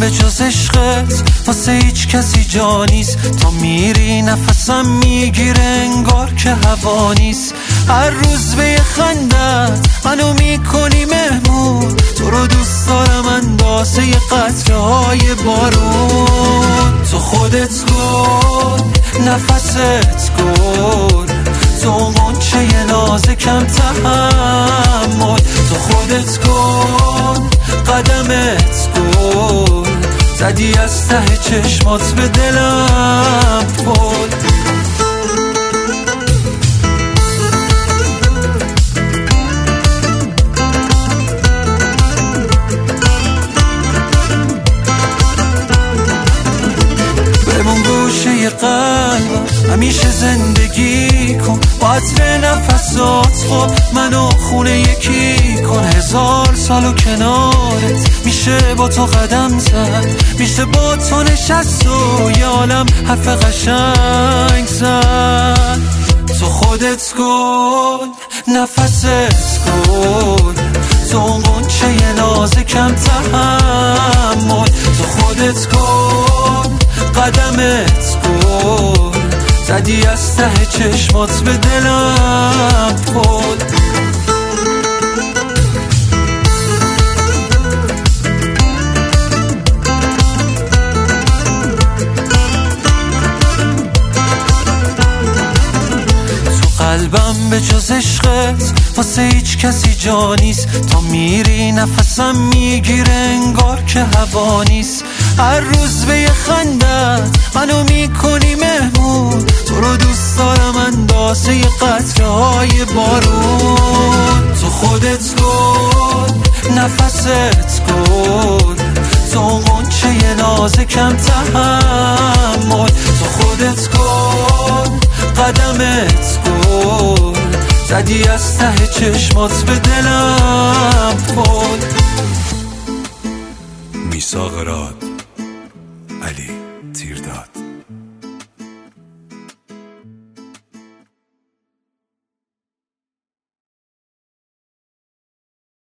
به جز عشقت واسه هیچ کسی جا نیست. تا میری نفسم میگیره انگار که هوا نیست. هر روز به یه خندت منو میکنی مهمون. تو رو دوست دارم اندازه یه قطره های بارون. تو خودت گل نفست گل، تو غنچه ی نازکم تحمل. تو خودت گل قدمت گل، زدی از ته چشمات به دلم پل. بمون گوشه قلبم همیشه زندگی کن، با عطر نفسات خب منو خونه یکی کن. 1000 سالو کنارت میشه با تو قدم زد، میشه با تو نشست و یه عالم حرف قشنگ زد. تو خودت گل نفست گل، تو غنچه ی نازکم تحمل. تو خودت گل قدمت گل، زدی از ته چشمات به دلم پل. قلبم به جز عشقت واسه هیچ کسی جا نیست. تا میری نفسم میگیره انگار که هوا نیست. هر روز به یه خندت منو میکنی مهمون. تو رو دوست دارم اندازه یه قطره های بارون. تو خودت گل نفست گل، تو غنچه ی نازکم تحمل. تو خودت گل قدمت گل، زدی از ته چشمات به دلم پل. میثاق راد علی.